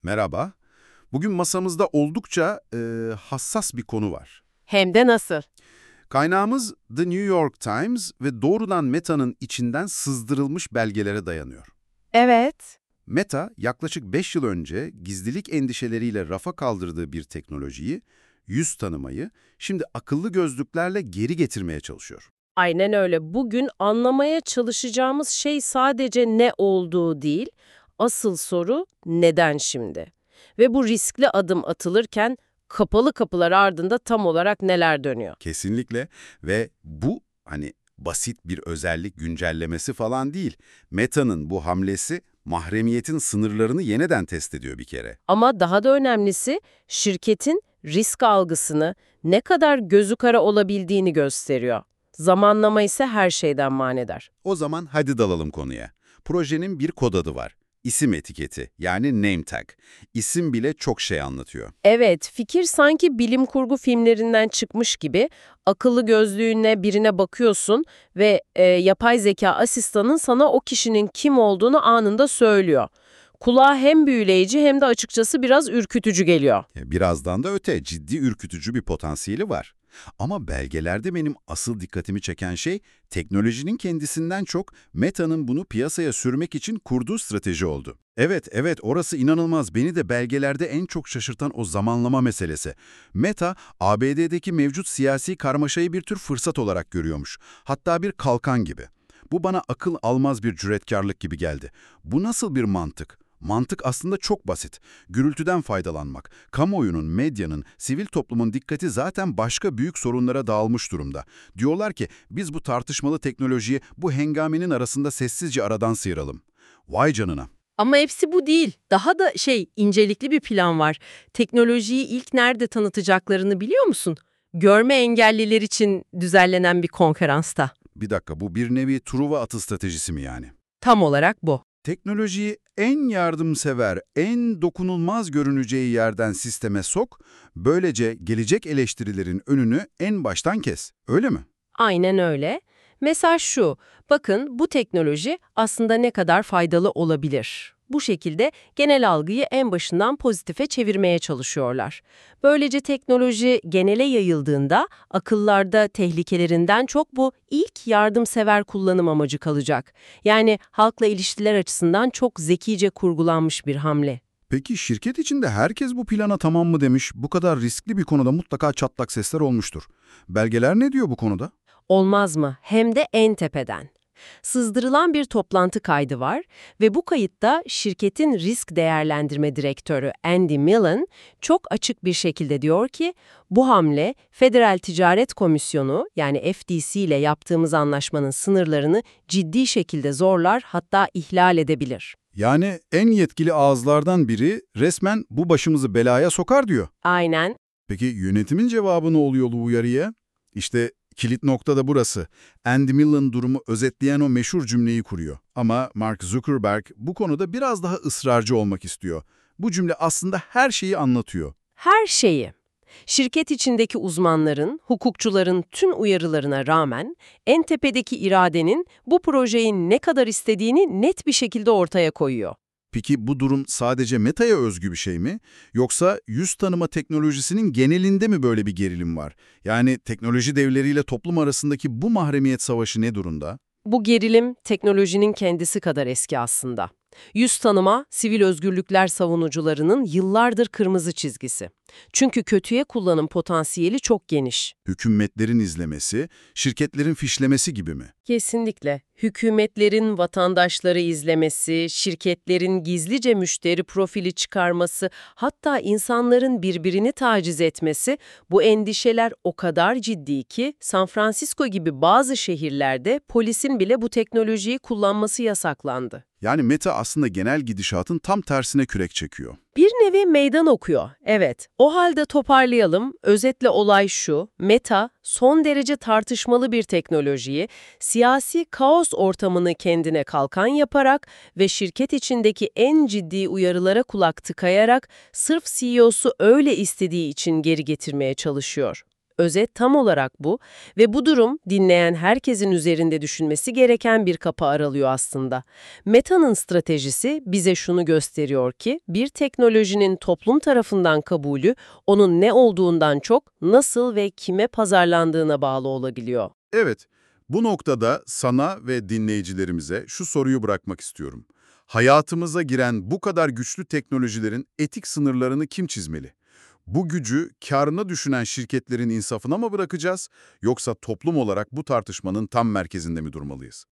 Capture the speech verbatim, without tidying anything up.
Merhaba. Bugün masamızda oldukça e, hassas bir konu var. Hem de nasıl? Kaynağımız The New York Times ve doğrudan Meta'nın içinden sızdırılmış belgelere dayanıyor. Evet. Meta, yaklaşık beş yıl önce gizlilik endişeleriyle rafa kaldırdığı bir teknolojiyi, yüz tanımayı, şimdi akıllı gözlüklerle geri getirmeye çalışıyor. Aynen öyle. Bugün anlamaya çalışacağımız şey sadece ne olduğu değil, asıl soru neden şimdi? Ve bu riskli adım atılırken kapalı kapılar ardında tam olarak neler dönüyor? Kesinlikle ve bu hani basit bir özellik güncellemesi falan değil. Meta'nın bu hamlesi mahremiyetin sınırlarını yeniden test ediyor bir kere. Ama daha da önemlisi şirketin risk algısını, ne kadar gözü kara olabildiğini gösteriyor. Zamanlama ise her şeyden manidar. O zaman hadi dalalım konuya. Projenin bir kod adı var. İsim etiketi, yani name tag. İsim bile çok şey anlatıyor. Evet, fikir sanki bilim kurgu filmlerinden çıkmış gibi akıllı gözlüğüne birine bakıyorsun ve e, yapay zeka asistanın sana o kişinin kim olduğunu anında söylüyor. Kulağa hem büyüleyici hem de açıkçası biraz ürkütücü geliyor. E, Birazdan da öte, ciddi ürkütücü bir potansiyeli var. Ama belgelerde benim asıl dikkatimi çeken şey, teknolojinin kendisinden çok Meta'nın bunu piyasaya sürmek için kurduğu strateji oldu. Evet, evet, orası inanılmaz. Beni de belgelerde en çok şaşırtan o zamanlama meselesi. Meta, A B D'deki mevcut siyasi karmaşayı bir tür fırsat olarak görüyormuş. Hatta bir kalkan gibi. Bu bana akıl almaz bir cüretkarlık gibi geldi. Bu nasıl bir mantık? Mantık aslında çok basit. Gürültüden faydalanmak. Kamuoyunun, medyanın, sivil toplumun dikkati zaten başka büyük sorunlara dağılmış durumda. Diyorlar ki biz bu tartışmalı teknolojiyi bu hengamenin arasında sessizce aradan sıyıralım. Vay canına. Ama hepsi bu değil. Daha da şey, incelikli bir plan var. Teknolojiyi ilk nerede tanıtacaklarını biliyor musun? Görme engelliler için düzenlenen bir konferansta. Bir dakika, bu bir nevi Truva atı stratejisi mi yani? Tam olarak bu. Teknolojiyi en yardımsever, en dokunulmaz görüneceği yerden sisteme sok, böylece gelecek eleştirilerin önünü en baştan kes. Öyle mi? Aynen öyle. Mesaj şu, bakın bu teknoloji aslında ne kadar faydalı olabilir. Bu şekilde genel algıyı en başından pozitife çevirmeye çalışıyorlar. Böylece teknoloji genele yayıldığında akıllarda tehlikelerinden çok bu ilk yardımsever kullanım amacı kalacak. Yani halkla ilişkiler açısından çok zekice kurgulanmış bir hamle. Peki şirket içinde herkes bu plana tamam mı demiş, bu kadar riskli bir konuda mutlaka çatlak sesler olmuştur. Belgeler ne diyor bu konuda? Olmaz mı? Hem de en tepeden. Sızdırılan bir toplantı kaydı var ve bu kayıtta şirketin risk değerlendirme direktörü Andy Millen çok açık bir şekilde diyor ki bu hamle Federal Ticaret Komisyonu yani F T C ile yaptığımız anlaşmanın sınırlarını ciddi şekilde zorlar hatta ihlal edebilir. Yani en yetkili ağızlardan biri resmen bu başımızı belaya sokar diyor. Aynen. Peki yönetimin cevabı ne oluyor bu uyarıya? İşte kilit nokta da burası. Andy Millen durumu özetleyen o meşhur cümleyi kuruyor. Ama Mark Zuckerberg bu konuda biraz daha ısrarcı olmak istiyor. Bu cümle aslında her şeyi anlatıyor. Her şeyi. Şirket içindeki uzmanların, hukukçuların tüm uyarılarına rağmen en tepedeki iradenin bu projeyi ne kadar istediğini net bir şekilde ortaya koyuyor. Peki bu durum sadece Meta'ya özgü bir şey mi? Yoksa yüz tanıma teknolojisinin genelinde mi böyle bir gerilim var? Yani teknoloji devleriyle toplum arasındaki bu mahremiyet savaşı ne durumda? Bu gerilim teknolojinin kendisi kadar eski aslında. Yüz tanıma, sivil özgürlükler savunucularının yıllardır kırmızı çizgisi. Çünkü kötüye kullanım potansiyeli çok geniş. Hükümetlerin izlemesi, şirketlerin fişlemesi gibi mi? Kesinlikle. Hükümetlerin vatandaşları izlemesi, şirketlerin gizlice müşteri profili çıkarması, hatta insanların birbirini taciz etmesi, bu endişeler o kadar ciddi ki San Francisco gibi bazı şehirlerde polisin bile bu teknolojiyi kullanması yasaklandı. Yani Meta aslında genel gidişatın tam tersine kürek çekiyor. Bir nevi meydan okuyor, evet. O halde toparlayalım. Özetle olay şu, Meta son derece tartışmalı bir teknolojiyi, siyasi kaos ortamını kendine kalkan yaparak ve şirket içindeki en ciddi uyarılara kulak tıkayarak sırf C E O'su öyle istediği için geri getirmeye çalışıyor. Özet tam olarak bu ve bu durum dinleyen herkesin üzerinde düşünmesi gereken bir kapı aralıyor aslında. Meta'nın stratejisi bize şunu gösteriyor ki bir teknolojinin toplum tarafından kabulü onun ne olduğundan çok nasıl ve kime pazarlandığına bağlı olabiliyor. Evet, bu noktada sana ve dinleyicilerimize şu soruyu bırakmak istiyorum. Hayatımıza giren bu kadar güçlü teknolojilerin etik sınırlarını kim çizmeli? Bu gücü kârını düşünen şirketlerin insafına mı bırakacağız, yoksa toplum olarak bu tartışmanın tam merkezinde mi durmalıyız?